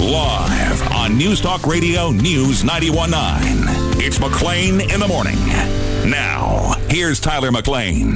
Live on News Talk Radio News 91.9. It's McLean in the morning. Now, here's Tyler McLean.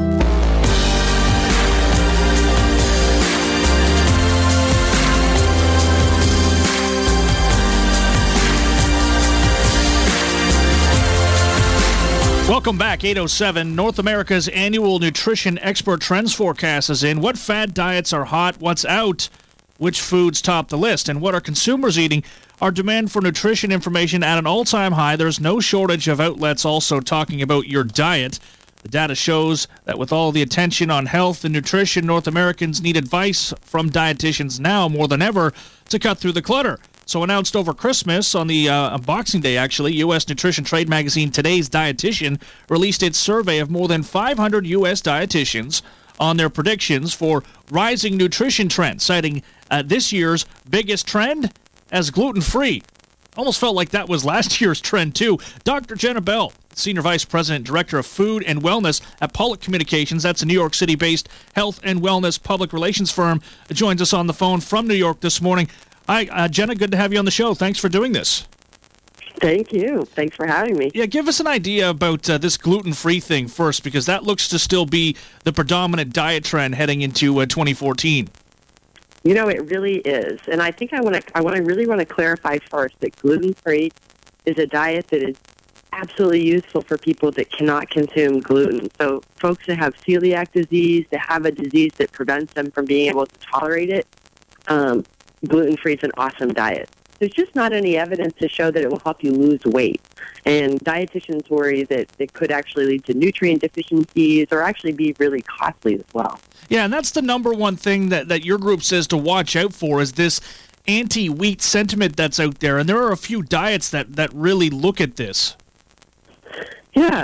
Welcome back, 8:07. North America's annual nutrition expert trends forecast is in. What fad diets are hot? What's out? Which foods top the list? And what are consumers eating? Our demand for nutrition information at an all-time high. There's no shortage of outlets also talking about your diet. The data shows that with all the attention on health and nutrition, North Americans need advice from dietitians now more than ever to cut through the clutter. So announced over Christmas, on the Boxing Day actually, U.S. nutrition trade magazine Today's Dietitian released its survey of more than 500 U.S. dietitians on their predictions for rising nutrition trends, citing this year's biggest trend as gluten-free. Almost felt like that was last year's trend, too. Dr. Jenna Bell, Senior Vice President, Director of Food and Wellness at Pollock Communications, that's a New York City-based health and wellness public relations firm, joins us on the phone from New York this morning. Hi, Jenna, good to have you on the show. Thanks for doing this. Thank you. Thanks for having me. Yeah, give us an idea about this gluten-free thing first, because that looks to still be the predominant diet trend heading into 2014. You know, it really is. And I think I really want to clarify first that gluten-free is a diet that is absolutely useful for people that cannot consume gluten. So folks that have celiac disease, that have a disease that prevents them from being able to tolerate it, gluten-free is an awesome diet. There's just not any evidence to show that it will help you lose weight. And dietitians worry that it could actually lead to nutrient deficiencies or actually be really costly as well. Yeah, and that's the number one thing that your group says to watch out for is this anti-wheat sentiment that's out there. And there are a few diets that really look at this. Yeah.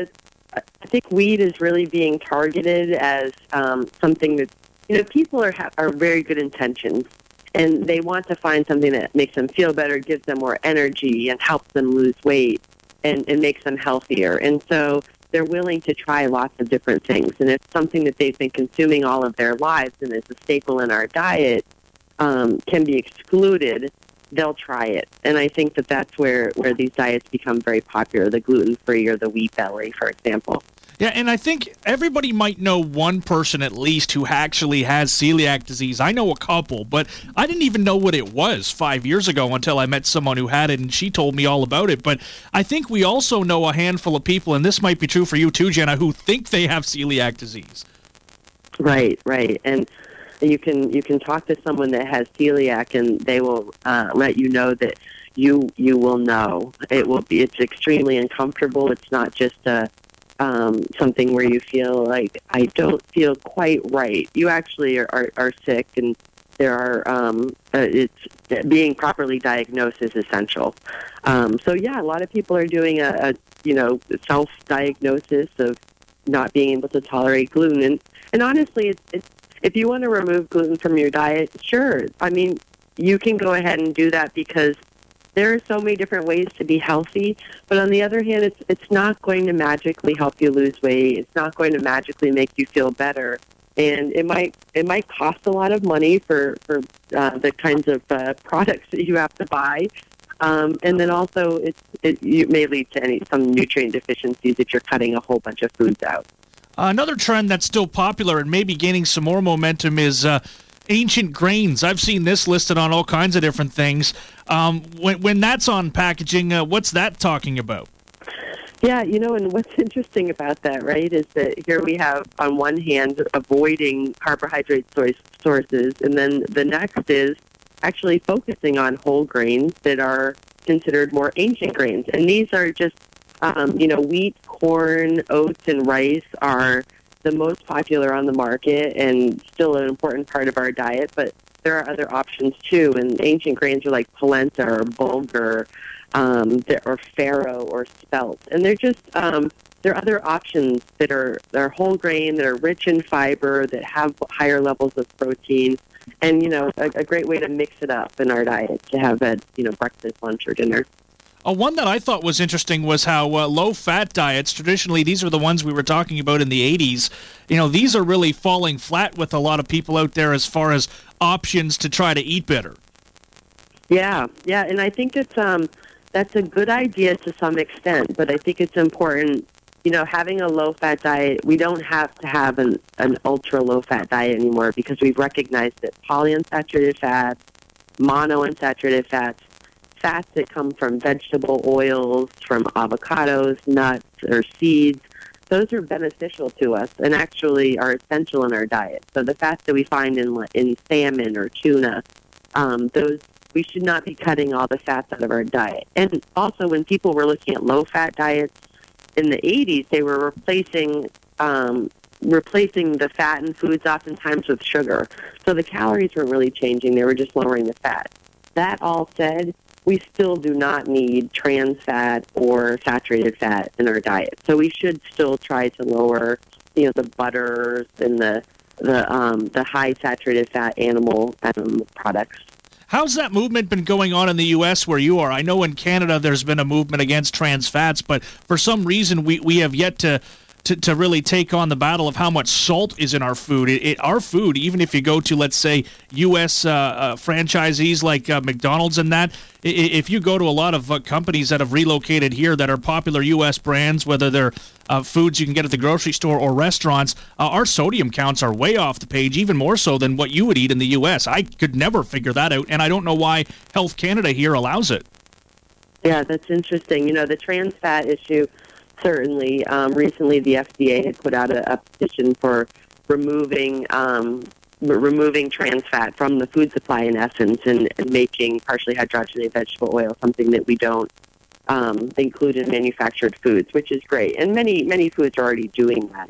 I think wheat is really being targeted as something that, people are very good intentions. And they want to find something that makes them feel better, gives them more energy, and helps them lose weight and makes them healthier. And so they're willing to try lots of different things. And if something that they've been consuming all of their lives and is a staple in our diet can be excluded, they'll try it. And I think that's where these diets become very popular, the gluten-free or the wheat belly, for example. Yeah, and I think everybody might know one person at least who actually has celiac disease. I know a couple, but I didn't even know what it was 5 years ago until I met someone who had it, and she told me all about it. But I think we also know a handful of people, and this might be true for you too, Jenna, who think they have celiac disease. Right. And you can talk to someone that has celiac, and they will let you know that you will know. It's extremely uncomfortable. It's not just something where you feel like, I don't feel quite right. You actually are sick, and there are being properly diagnosed is essential. So yeah, a lot of people are doing a self-diagnosis of not being able to tolerate gluten, and honestly, it's if you want to remove gluten from your diet, sure. I mean, you can go ahead and do that because there are so many different ways to be healthy, but on the other hand, it's not going to magically help you lose weight. It's not going to magically make you feel better, and it might cost a lot of money for the kinds of products that you have to buy, and then also it may lead to some nutrient deficiencies if you're cutting a whole bunch of foods out. Another trend that's still popular and maybe gaining some more momentum is ancient grains. I've seen this listed on all kinds of different things. When that's on packaging, what's that talking about? Yeah, and what's interesting about that, right, is that here we have, on one hand, avoiding carbohydrate sources, and then the next is actually focusing on whole grains that are considered more ancient grains. And these are just, wheat, corn, oats, and rice are the most popular on the market and still an important part of our diet, but there are other options too. And ancient grains are like polenta or bulgur, or farro or spelt. And they're just there are other options that are whole grain, that are rich in fiber, that have higher levels of protein, and a great way to mix it up in our diet to have at breakfast, lunch, or dinner. One that I thought was interesting was how low-fat diets, traditionally these are the ones we were talking about in the 80s, these are really falling flat with a lot of people out there as far as options to try to eat better. Yeah, and I think that's a good idea to some extent, but I think it's important, having a low-fat diet, we don't have to have an ultra-low-fat diet anymore because we've recognized that polyunsaturated fats, monounsaturated fats that come from vegetable oils, from avocados, nuts, or seeds, those are beneficial to us and actually are essential in our diet. So the fats that we find in salmon or tuna, those we should not be cutting all the fats out of our diet. And also, when people were looking at low-fat diets in the 80s, they were replacing the fat in foods oftentimes with sugar. So the calories weren't really changing. They were just lowering the fat. That all said, we still do not need trans fat or saturated fat in our diet. So we should still try to lower, the butters and the high saturated fat animal products. How's that movement been going on in the U.S. where you are? I know in Canada there's been a movement against trans fats, but for some reason we have yet to really take on the battle of how much salt is in our food. Our food, even if you go to, let's say, U.S. franchisees like McDonald's and that, if you go to a lot of companies that have relocated here that are popular U.S. brands, whether they're foods you can get at the grocery store or restaurants, our sodium counts are way off the page, even more so than what you would eat in the U.S. I could never figure that out, and I don't know why Health Canada here allows it. Yeah, that's interesting. The trans fat issue, certainly. Recently, the FDA had put out a petition for removing trans fat from the food supply, in essence, and making partially hydrogenated vegetable oil something that we don't include in manufactured foods, which is great. And many foods are already doing that.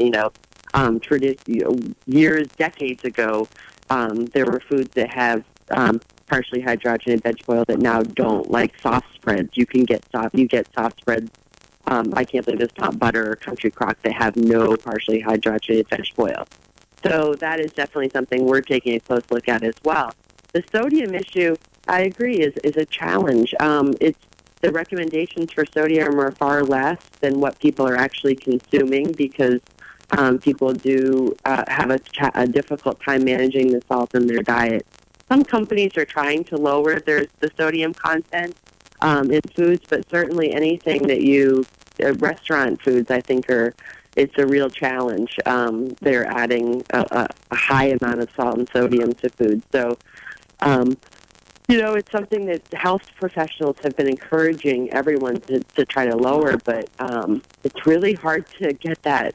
Decades ago, there were foods that have partially hydrogenated vegetable oil that now don't, like soft spreads. You get soft spreads. I can't believe it's not butter or country crock that have no partially hydrogenated vegetable oil. So that is definitely something we're taking a close look at as well. The sodium issue, I agree, is a challenge. The recommendations for sodium are far less than what people are actually consuming because people do have a difficult time managing the salt in their diet. Some companies are trying to lower the sodium content in foods, but certainly anything that restaurant foods, I think, it's a real challenge. They're adding a high amount of salt and sodium to food. So, it's something that health professionals have been encouraging everyone to try to lower, but it's really hard to get that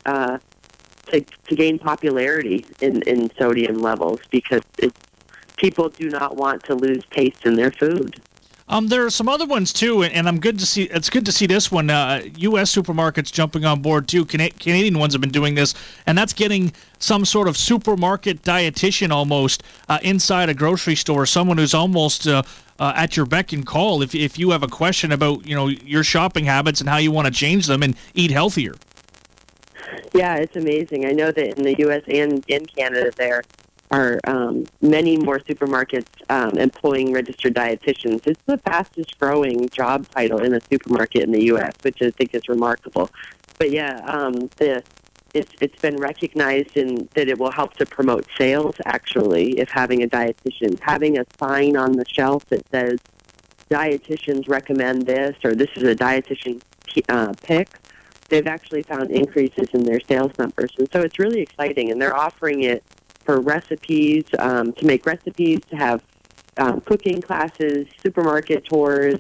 to gain popularity in sodium levels because people do not want to lose taste in their food. There are some other ones too, and it's good to see this one. U.S. supermarkets jumping on board too. Canadian ones have been doing this, and that's getting some sort of supermarket dietitian almost inside a grocery store. Someone who's almost at your beck and call if you have a question about your shopping habits and how you want to change them and eat healthier. Yeah, it's amazing. I know that in the U.S. and in Canada there are many more supermarkets employing registered dietitians. It's the fastest growing job title in a supermarket in the U.S., which I think is remarkable. But yeah, it's been recognized that it will help to promote sales, actually, if having a dietitian. Having a sign on the shelf that says, dietitians recommend this, or this is a dietitian pick, they've actually found increases in their sales numbers. And so it's really exciting, and they're offering it for recipes, to make recipes, to have cooking classes, supermarket tours.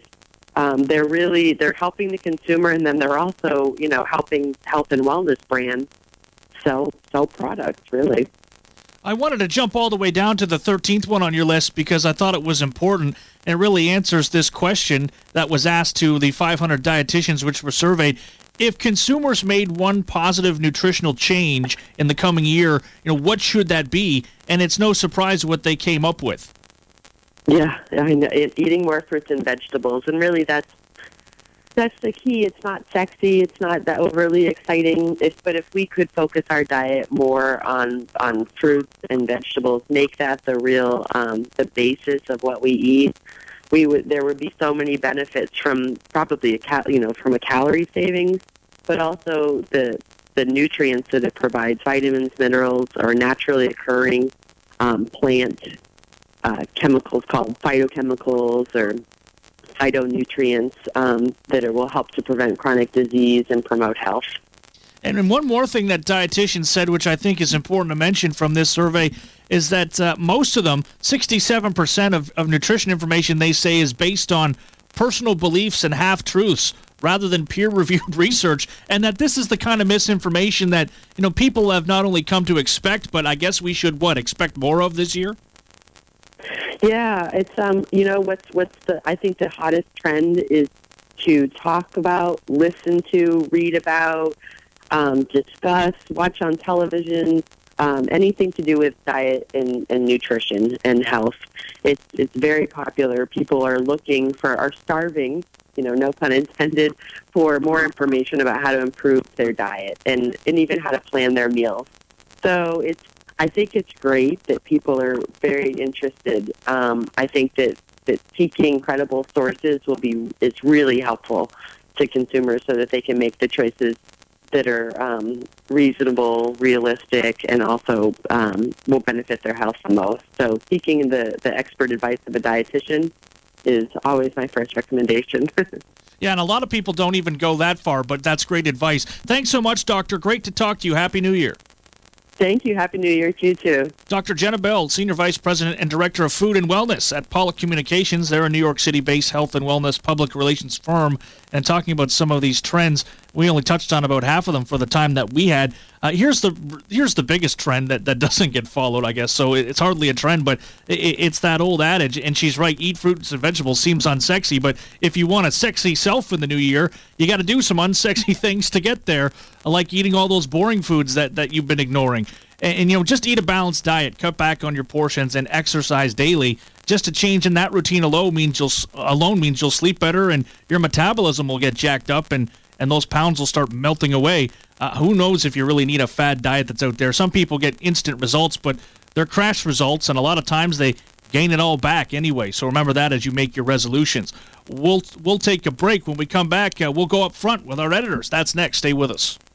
They're helping the consumer, and then they're also, helping health and wellness brands sell products, really. I wanted to jump all the way down to the 13th one on your list because I thought it was important. It really answers this question that was asked to the 500 dietitians which were surveyed. If consumers made one positive nutritional change in the coming year, what should that be? And it's no surprise what they came up with. Yeah, I know. Eating more fruits and vegetables, and really that's the key. It's not sexy. It's not that overly exciting. But if we could focus our diet more on fruits and vegetables, make that the real the basis of what we eat, there would be so many benefits from probably from a calorie savings, but also the nutrients that it provides, vitamins, minerals, are naturally occurring plant chemicals called phytochemicals or phytonutrients that will help to prevent chronic disease and promote health. And then one more thing that dietitians said, which I think is important to mention from this survey, is that most of them, 67% of nutrition information, they say, is based on personal beliefs and half-truths rather than peer-reviewed research, and that this is the kind of misinformation that people have not only come to expect, but I guess we should, expect more of this year? Yeah, it's I think the hottest trend is to talk about, listen to, read about, discuss, watch on television, anything to do with diet and nutrition and health. It's very popular. People are starving, no pun intended, for more information about how to improve their diet and even how to plan their meals. So I think it's great that people are very interested. I think that seeking credible sources is really helpful to consumers so that they can make the choices that are reasonable, realistic, and also will benefit their health the most. So seeking the expert advice of a dietitian is always my first recommendation. Yeah, and a lot of people don't even go that far, but that's great advice. Thanks so much, Doctor. Great to talk to you. Happy New Year. Thank you. Happy New Year to you, too. Dr. Jenna Bell, Senior Vice President and Director of Food and Wellness at Pollock Communications. They're a New York City-based health and wellness public relations firm. And talking about some of these trends, we only touched on about half of them for the time that we had. Here's the biggest trend that doesn't get followed, I guess. So it's hardly a trend, but it's that old adage, and she's right, eat fruits and vegetables seems unsexy, but if you want a sexy self in the new year, you got to do some unsexy things to get there, like eating all those boring foods that you've been ignoring. And just eat a balanced diet, cut back on your portions, and exercise daily. Just a change in that routine alone means you'll sleep better, and your metabolism will get jacked up, and those pounds will start melting away. Who knows if you really need a fad diet that's out there? Some people get instant results, but they're crash results, and a lot of times they gain it all back anyway. So remember that as you make your resolutions. We'll take a break. When we come back, we'll go up front with our editors. That's next. Stay with us.